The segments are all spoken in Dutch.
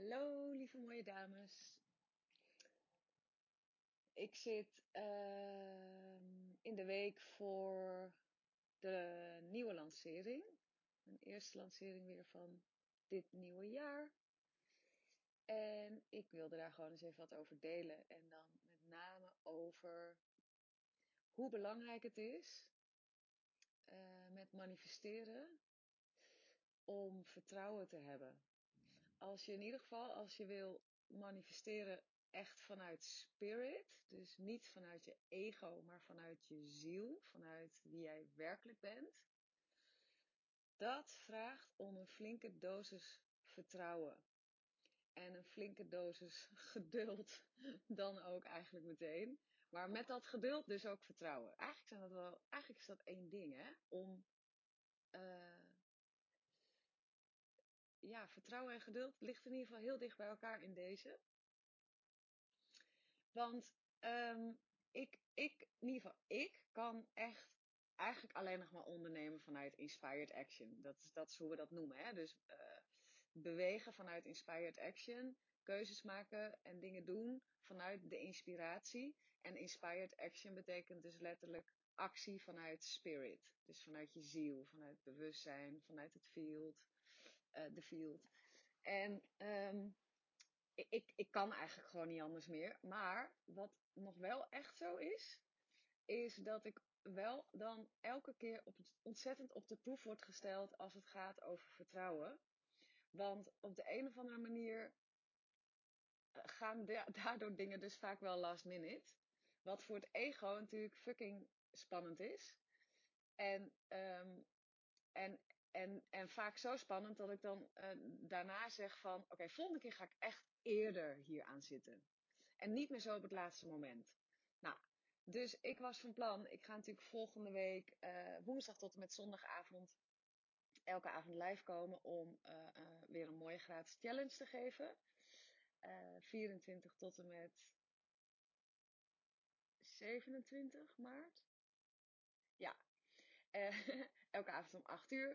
Hallo, lieve mooie dames. Ik zit in de week voor de nieuwe lancering. Mijn eerste lancering weer van dit nieuwe jaar. En ik wilde daar gewoon eens even wat over delen. En dan met name over hoe belangrijk het is met manifesteren om vertrouwen te hebben. Als je in ieder geval, als je wil manifesteren echt vanuit spirit, dus niet vanuit je ego, maar vanuit je ziel, vanuit wie jij werkelijk bent, dat vraagt om een flinke dosis vertrouwen. En een flinke dosis geduld dan ook eigenlijk meteen. Maar met dat geduld dus ook vertrouwen. Eigenlijk is dat één ding, hè? Om ja, vertrouwen en geduld ligt in ieder geval heel dicht bij elkaar in deze. Want in ieder geval, ik kan echt eigenlijk alleen nog maar ondernemen vanuit inspired action. Dat is hoe we dat noemen. Hè? Dus bewegen vanuit inspired action, keuzes maken en dingen doen vanuit de inspiratie. En inspired action betekent dus letterlijk actie vanuit spirit. Dus vanuit je ziel, vanuit bewustzijn, vanuit het field, de field. En ik kan eigenlijk gewoon niet anders meer. Maar wat nog wel echt zo is dat ik wel dan elke keer ontzettend op de proef word gesteld als het gaat over vertrouwen. Want op de een of andere manier gaan daardoor dingen dus vaak wel last minute. Wat voor het ego natuurlijk fucking spannend is. En, en, en vaak zo spannend dat ik dan daarna zeg van oké, volgende keer ga ik echt eerder hier aan zitten. En niet meer zo op het laatste moment. Nou, dus ik was van plan, ik ga natuurlijk volgende week woensdag tot en met zondagavond elke avond live komen om weer een mooie gratis challenge te geven. 24 tot en met 27 maart. Ja, elke avond om 8 uur.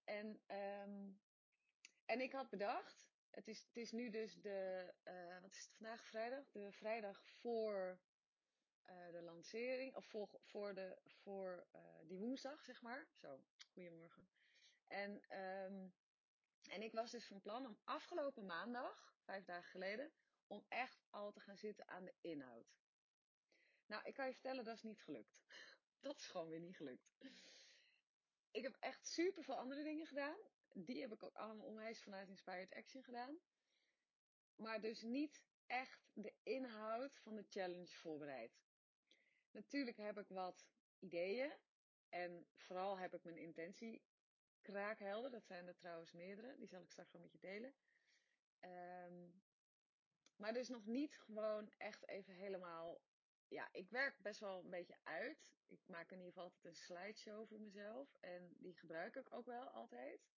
En ik had bedacht, het is nu dus wat is het vandaag, vrijdag? De vrijdag voor de lancering, of voor die woensdag, zeg maar. Zo, goedemorgen. En ik was dus van plan om afgelopen maandag, 5 dagen geleden, om echt al te gaan zitten aan de inhoud. Nou, ik kan je vertellen, dat is niet gelukt. Dat is gewoon weer niet gelukt. Ik heb echt super veel andere dingen gedaan. Die heb ik ook allemaal onwijs vanuit Inspired Action gedaan. Maar dus niet echt de inhoud van de challenge voorbereid. Natuurlijk heb ik wat ideeën. En vooral heb ik mijn intentie kraakhelder. Dat zijn er trouwens meerdere. Die zal ik straks wel met je delen. Maar dus nog niet gewoon echt even helemaal. Ja, ik werk best wel een beetje uit. Ik maak in ieder geval altijd een slideshow voor mezelf. En die gebruik ik ook wel altijd.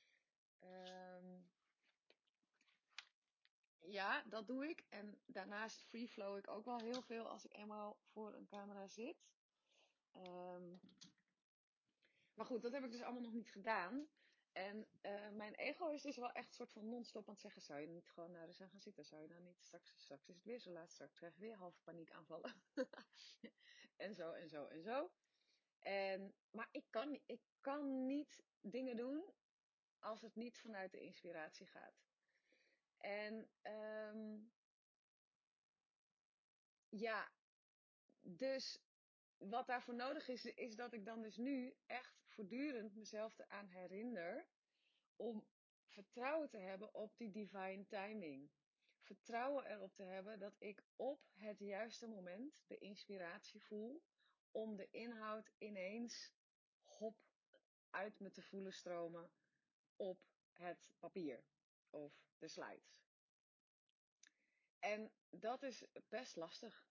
Ja, dat doe ik. En daarnaast freeflow ik ook wel heel veel als ik eenmaal voor een camera zit. Um, maar goed, dat heb ik dus allemaal nog niet gedaan. En mijn ego is dus wel echt een soort van non-stop aan het zeggen: zou je niet gewoon naar eens aan gaan zitten? Zou je nou niet straks is het weer zo laat, straks krijg je weer halve paniekaanvallen. En zo en zo en zo. Maar ik kan niet dingen doen als het niet vanuit de inspiratie gaat. En ja, dus wat daarvoor nodig is dat ik dan dus nu echt voortdurend mezelf eraan herinner om vertrouwen te hebben op die divine timing. Vertrouwen erop te hebben dat ik op het juiste moment de inspiratie voel om de inhoud ineens hop uit me te voelen stromen op het papier of de slides. En dat is best lastig.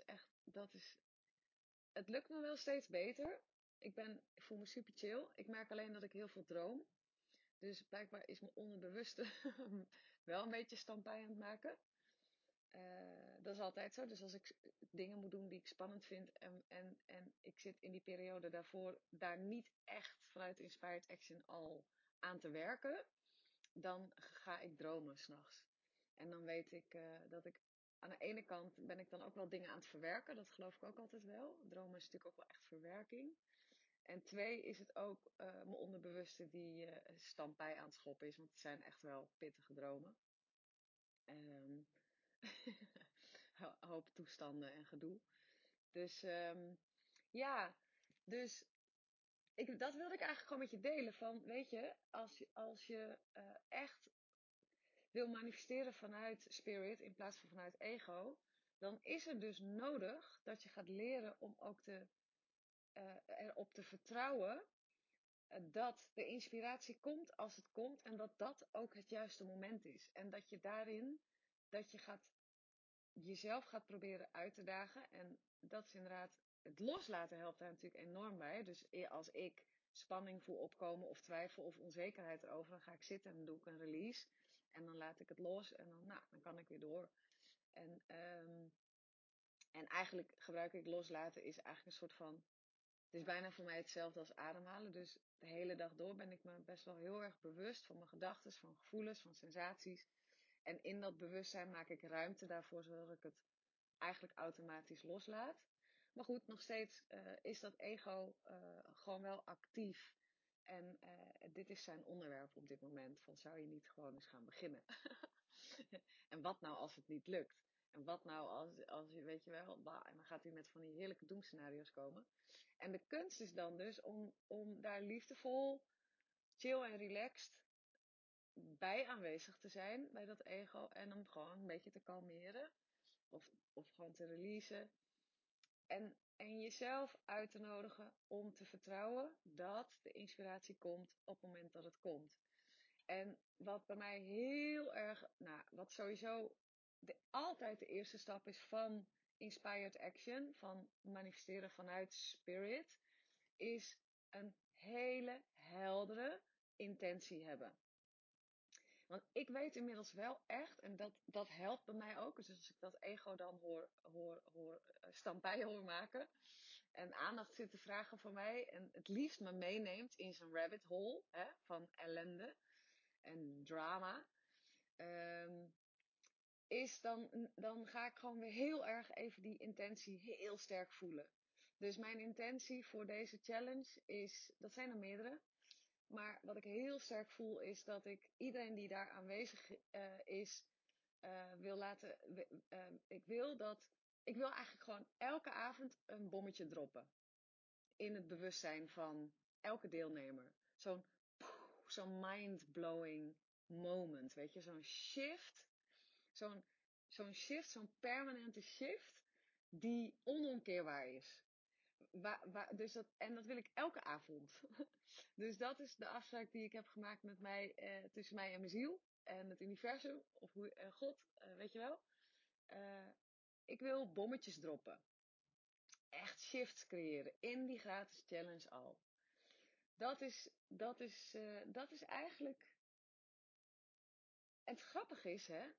Het lukt me wel steeds beter. Ik voel me super chill. Ik merk alleen dat ik heel veel droom. Dus blijkbaar is mijn onderbewuste wel een beetje stampij aan het maken. Dat is altijd zo. Dus als ik dingen moet doen die ik spannend vind en ik zit in die periode daarvoor daar niet echt vanuit Inspired Action al aan te werken, dan ga ik dromen 's nachts. En dan weet ik dat ik aan de ene kant ben ik dan ook wel dingen aan het verwerken. Dat geloof ik ook altijd wel. Dromen is natuurlijk ook wel echt verwerking. En twee is het ook mijn onderbewuste die standbij aan het schoppen is. Want het zijn echt wel pittige dromen. Ehm hoop toestanden en gedoe. Dus ja, dus dat wilde ik eigenlijk gewoon met je delen. Van, weet je, als je echt wil manifesteren vanuit spirit in plaats van vanuit ego, dan is het dus nodig dat je gaat leren om ook erop te vertrouwen dat de inspiratie komt als het komt en dat dat ook het juiste moment is. En dat je daarin, dat je jezelf gaat proberen uit te dagen. En dat is inderdaad, het loslaten helpt daar natuurlijk enorm bij. Dus als ik spanning voel opkomen of twijfel of onzekerheid erover, dan ga ik zitten en dan doe ik een release. En dan laat ik het los en dan kan ik weer door. En eigenlijk gebruik ik loslaten is eigenlijk een soort van, het is bijna voor mij hetzelfde als ademhalen. Dus de hele dag door ben ik me best wel heel erg bewust van mijn gedachten, van gevoelens, van sensaties. En in dat bewustzijn maak ik ruimte daarvoor, zodat ik het eigenlijk automatisch loslaat. Maar goed, nog steeds is dat ego gewoon wel actief. En dit is zijn onderwerp op dit moment. Van zou je niet gewoon eens gaan beginnen? En wat nou als het niet lukt? En wat nou als je, weet je wel, en dan gaat hij met van die heerlijke doemscenario's komen. En de kunst is dan dus om daar liefdevol, chill en relaxed bij aanwezig te zijn, bij dat ego. En hem gewoon een beetje te kalmeren. Of gewoon te releasen. En jezelf uit te nodigen om te vertrouwen dat de inspiratie komt op het moment dat het komt. En wat bij mij heel erg, wat sowieso altijd de eerste stap is van inspired action, van manifesteren vanuit spirit, is een hele heldere intentie hebben. Want ik weet inmiddels wel echt, en dat helpt bij mij ook. Dus als ik dat ego dan standbij hoor maken. En aandacht zit te vragen voor mij. En het liefst me meeneemt in zijn rabbit hole van ellende en drama. Dan ga ik gewoon weer heel erg even die intentie heel sterk voelen. Dus mijn intentie voor deze challenge is, dat zijn er meerdere. Maar wat ik heel sterk voel is dat ik iedereen die daar aanwezig is, wil laten. Ik wil eigenlijk gewoon elke avond een bommetje droppen. In het bewustzijn van elke deelnemer. Zo'n mind-blowing moment. Weet je, zo'n shift. Zo'n shift, zo'n permanente shift. Die onomkeerbaar is. En dat wil ik elke avond. Dus dat is de afspraak die ik heb gemaakt met mij, tussen mij en mijn ziel. En het universum, of God, weet je wel. Ik wil bommetjes droppen. Echt shifts creëren in die gratis challenge al. Dat is eigenlijk. En het grappige is, hè.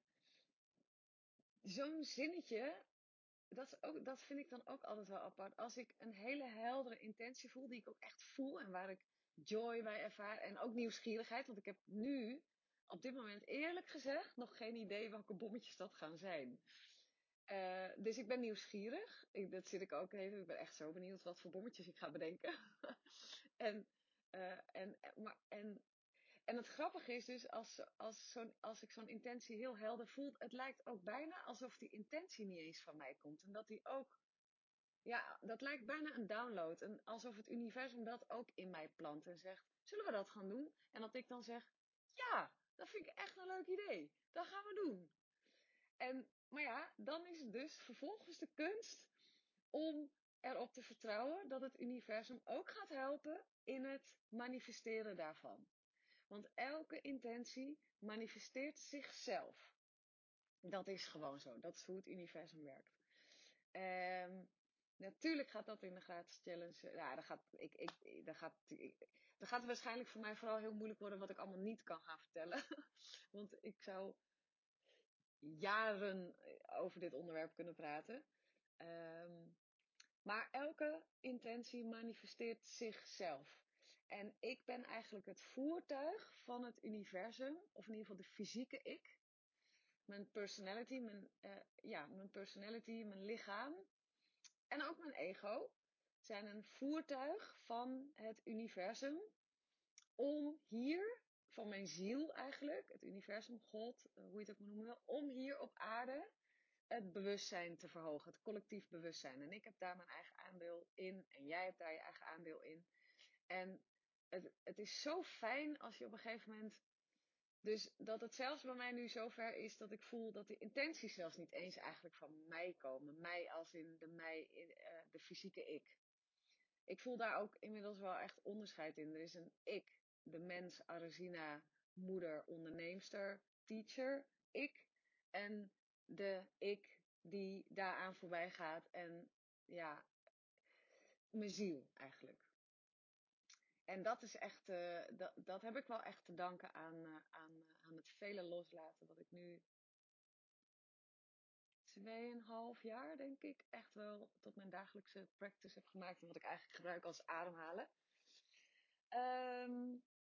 Zo'n zinnetje. Dat vind ik dan ook altijd wel apart. Als ik een hele heldere intentie voel, die ik ook echt voel en waar ik joy bij ervaar en ook nieuwsgierigheid. Want ik heb nu, op dit moment eerlijk gezegd, nog geen idee welke bommetjes dat gaan zijn. Dus ik ben nieuwsgierig. Dat zit ik ook even. Ik ben echt zo benieuwd wat voor bommetjes ik ga bedenken. en, en het grappige is dus, als ik zo'n intentie heel helder voel, het lijkt ook bijna alsof die intentie niet eens van mij komt. En dat die ook, ja, dat lijkt bijna een download. En alsof het universum dat ook in mij plant en zegt, zullen we dat gaan doen? En dat ik dan zeg, ja, dat vind ik echt een leuk idee. Dat gaan we doen. Maar ja, dan is het dus vervolgens de kunst om erop te vertrouwen dat het universum ook gaat helpen in het manifesteren daarvan. Want elke intentie manifesteert zichzelf. Dat is gewoon zo. Dat is hoe het universum werkt. Natuurlijk gaat dat in de gratis challenge. Ja, dat gaat waarschijnlijk voor mij vooral heel moeilijk worden wat ik allemaal niet kan gaan vertellen. Want ik zou jaren over dit onderwerp kunnen praten. Maar elke intentie manifesteert zichzelf. En ik ben eigenlijk het voertuig van het universum, of in ieder geval de fysieke ik, mijn personality, mijn personality, mijn lichaam en ook mijn ego zijn een voertuig van het universum om hier, van mijn ziel eigenlijk, het universum, God, hoe je het ook moet noemen, om hier op aarde het bewustzijn te verhogen, het collectief bewustzijn. En ik heb daar mijn eigen aandeel in en jij hebt daar je eigen aandeel in. En het is zo fijn als je op een gegeven moment, dus dat het zelfs bij mij nu zover is dat ik voel dat de intenties zelfs niet eens eigenlijk van mij komen. Mij als in de fysieke ik. Ik voel daar ook inmiddels wel echt onderscheid in. Er is een ik, de mens, Arazina, moeder, onderneemster, teacher, ik. En de ik die daaraan voorbij gaat en ja, mijn ziel eigenlijk. En dat is echt, dat heb ik wel echt te danken aan het vele loslaten wat ik nu 2,5 jaar, denk ik, echt wel tot mijn dagelijkse practice heb gemaakt. En wat ik eigenlijk gebruik als ademhalen. Um,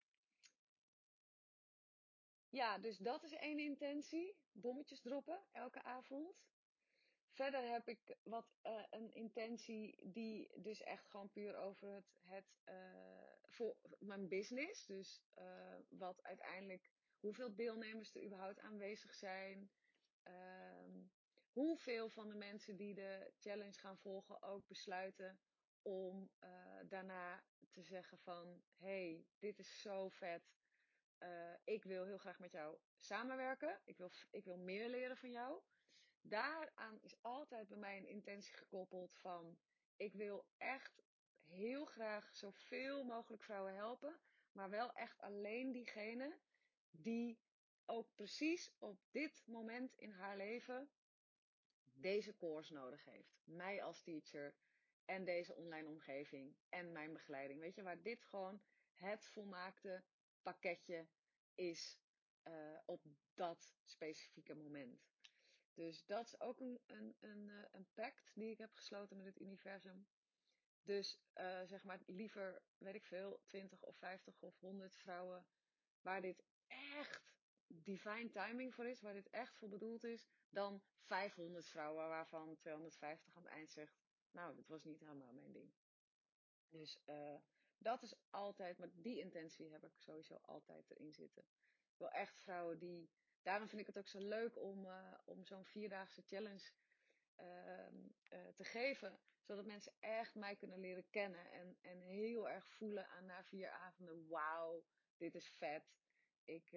ja, dus dat is één intentie. Bommetjes droppen elke avond. Verder heb ik een intentie die dus echt gewoon puur over voor mijn business. Dus wat uiteindelijk, hoeveel deelnemers er überhaupt aanwezig zijn. Ehm, hoeveel van de mensen die de challenge gaan volgen ook besluiten om daarna te zeggen van, hey, dit is zo vet. Ik wil heel graag met jou samenwerken. Ik wil meer leren van jou. Daaraan is altijd bij mij een intentie gekoppeld van, ik wil echt heel graag zoveel mogelijk vrouwen helpen, maar wel echt alleen diegene die ook precies op dit moment in haar leven deze course nodig heeft. Mij als teacher en deze online omgeving en mijn begeleiding. Weet je, waar dit gewoon het volmaakte pakketje is op dat specifieke moment. Dus dat is ook een pact die ik heb gesloten met het universum. Dus zeg maar liever, weet ik veel, 20 of 50 of 100 vrouwen waar dit echt divine timing voor is, waar dit echt voor bedoeld is, dan 500 vrouwen waarvan 250 aan het eind zegt, nou, dat was niet helemaal mijn ding. Dus dat is altijd, maar die intentie heb ik sowieso altijd erin zitten. Ik wil echt vrouwen die, daarom vind ik het ook zo leuk om zo'n 4-daagse challenge te geven, zodat mensen echt mij kunnen leren kennen en heel erg voelen aan na 4 avonden, wauw, dit is vet. Ik,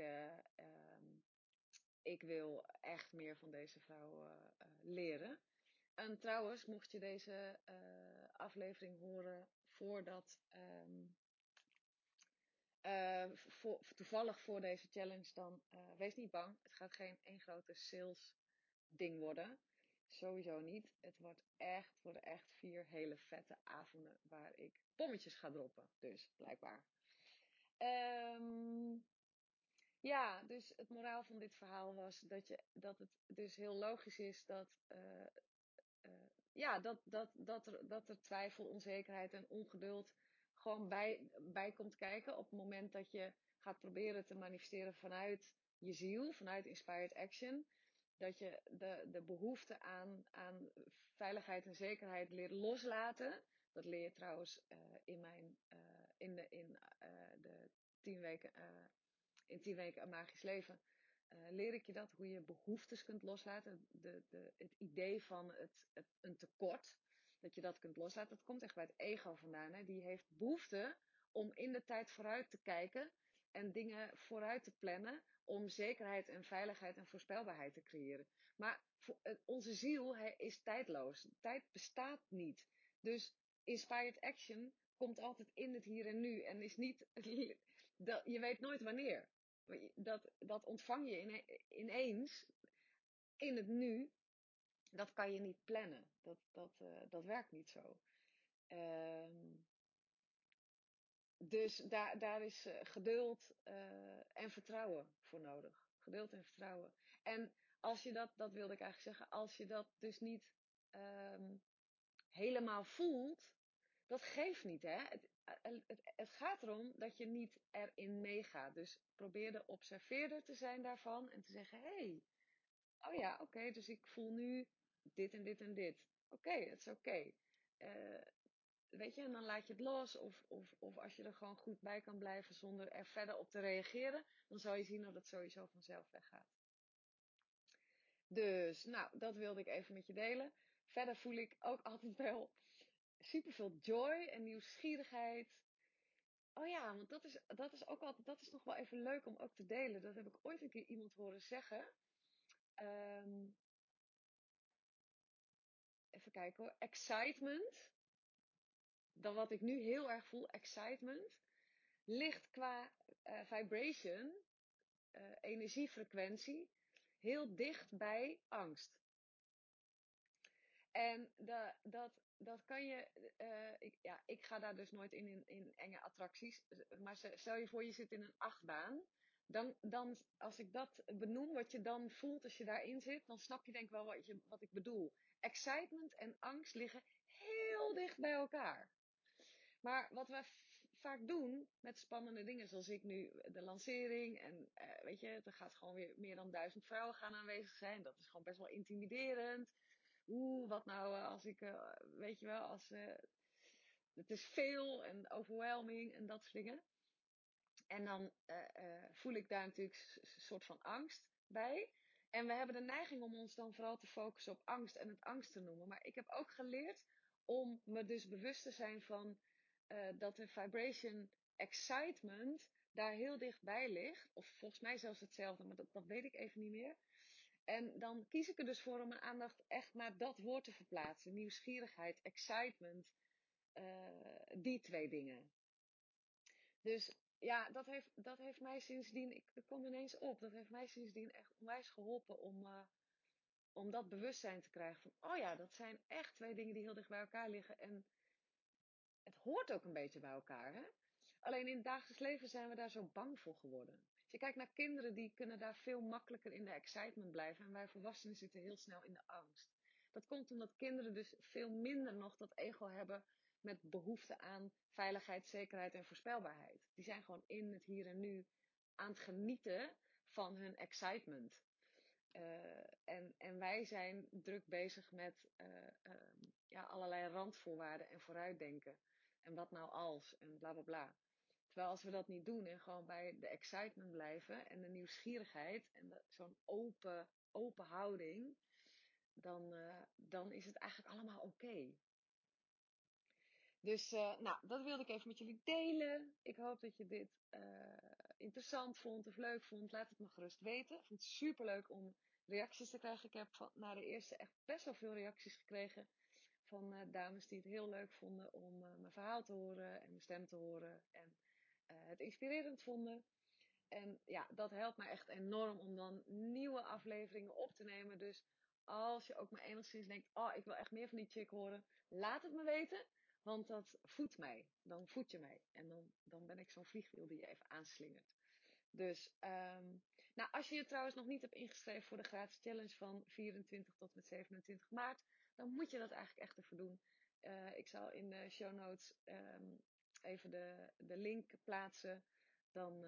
ik wil echt meer van deze vrouwen leren. En trouwens, mocht je deze aflevering horen voordat, toevallig voor deze challenge, dan wees niet bang. Het gaat geen één grote sales ding worden. Sowieso niet. Het worden echt 4 hele vette avonden waar ik bommetjes ga droppen. Dus, blijkbaar. Ja, dus het moraal van dit verhaal was dat het dus heel logisch is dat er twijfel, onzekerheid en ongeduld gewoon bij komt kijken op het moment dat je gaat proberen te manifesteren vanuit je ziel, vanuit Inspired Action. Dat je de behoefte aan veiligheid en zekerheid leert loslaten. Dat leer je trouwens in de 10 weken, in 10 weken een magisch leven. Leer ik je dat, hoe je behoeftes kunt loslaten. Het idee van een tekort, dat je dat kunt loslaten, dat komt echt bij het ego vandaan. Hè? Die heeft behoefte om in de tijd vooruit te kijken en dingen vooruit te plannen om zekerheid en veiligheid en voorspelbaarheid te creëren. Maar onze ziel is tijdloos. Tijd bestaat niet. Dus inspired action komt altijd in het hier en nu en is niet, je weet nooit wanneer. Dat ontvang je ineens in het nu. Dat kan je niet plannen. Dat werkt niet zo. Dus daar is geduld en vertrouwen voor nodig. Geduld en vertrouwen. En als je dat wilde ik eigenlijk zeggen, als je dat dus niet helemaal voelt, dat geeft niet, hè. Het gaat erom dat je niet erin meegaat. Dus probeer de observeerder te zijn daarvan en te zeggen, hey, oh ja, oké, dus ik voel nu dit en dit en dit. Oké, het is oké. Eh, Weet je, en dan laat je het los. Of als je er gewoon goed bij kan blijven zonder er verder op te reageren, dan zal je zien dat het sowieso vanzelf weggaat. Dus, nou, dat wilde ik even met je delen. Verder voel ik ook altijd wel superveel joy en nieuwsgierigheid. Oh ja, want dat is ook altijd, dat is nog wel even leuk om ook te delen. Dat heb ik ooit een keer iemand horen zeggen. Ehm, Even kijken hoor. Excitement, dan wat ik nu heel erg voel, excitement, ligt qua vibration, energiefrequentie, heel dicht bij angst. En dat kan je. Ik ga daar dus nooit in enge attracties. Maar stel je voor, je zit in een achtbaan. Dan, als ik dat benoem, wat je dan voelt als je daarin zit, dan snap je denk ik wel wat ik bedoel. Excitement en angst liggen heel dicht bij elkaar. Maar wat wij vaak doen met spannende dingen, zoals ik nu, de lancering. En weet je, er gaat gewoon weer meer dan 1000 vrouwen gaan aanwezig zijn. Dat is gewoon best wel intimiderend. Wat nou als ik, weet je wel, het is veel en overwhelming en dat soort dingen. En dan voel ik daar natuurlijk een soort van angst bij. En we hebben de neiging om ons dan vooral te focussen op angst en het angst te noemen. Maar ik heb ook geleerd om me dus bewust te zijn van dat de vibration excitement daar heel dichtbij ligt. Of volgens mij zelfs hetzelfde, maar dat weet ik even niet meer. En dan kies ik er dus voor om mijn aandacht echt naar dat woord te verplaatsen. Nieuwsgierigheid, excitement, die twee dingen. Dus ja, dat heeft mij sindsdien, ik kom ineens op, dat heeft mij sindsdien echt onwijs geholpen om dat bewustzijn te krijgen van, oh ja, dat zijn echt twee dingen die heel dicht bij elkaar liggen. En het hoort ook een beetje bij elkaar, hè? Alleen in het dagelijks leven zijn we daar zo bang voor geworden. Als je kijkt naar kinderen, die kunnen daar veel makkelijker in de excitement blijven. En wij volwassenen zitten heel snel in de angst. Dat komt omdat kinderen dus veel minder nog dat ego hebben met behoefte aan veiligheid, zekerheid en voorspelbaarheid. Die zijn gewoon in het hier en nu aan het genieten van hun excitement. En wij zijn druk bezig met ja, allerlei randvoorwaarden en vooruitdenken. En wat nou als en bla bla bla. Terwijl als we dat niet doen en gewoon bij de excitement blijven en de nieuwsgierigheid en zo'n open houding, dan is het eigenlijk allemaal oké. Dus nou, dat wilde ik even met jullie delen. Ik hoop dat je dit interessant vond of leuk vond. Laat het me gerust weten. Ik vond het super leuk om reacties te krijgen. Ik heb na de eerste echt best wel veel reacties gekregen van dames die het heel leuk vonden om mijn verhaal te horen en mijn stem te horen. En het inspirerend vonden. En ja, dat helpt mij echt enorm om dan nieuwe afleveringen op te nemen. Dus als je ook maar enigszins denkt, oh, ik wil echt meer van die chick horen, laat het me weten. Want dat voedt mij. Dan voed je mij. En dan ben ik zo'n vliegwiel die je even aanslingert. Dus, nou, als je je trouwens nog niet hebt ingeschreven voor de gratis challenge van 24 tot en met 27 maart, dan moet je dat eigenlijk echt even doen. Ik zal in de show notes even de link plaatsen. Dan,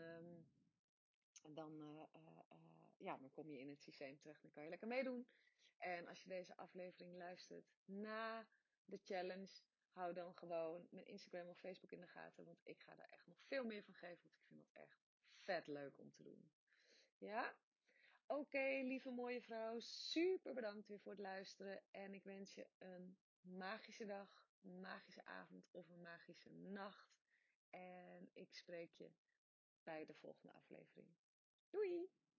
ja, dan kom je in het systeem terecht. Dan kan je lekker meedoen. En als je deze aflevering luistert na de challenge, hou dan gewoon mijn Instagram of Facebook in de gaten. Want ik ga daar echt nog veel meer van geven. Want ik vind dat echt vet leuk om te doen. Ja? Oké, lieve mooie vrouw. Super bedankt weer voor het luisteren. En ik wens je een magische dag, een magische avond of een magische nacht. En ik spreek je bij de volgende aflevering. Doei!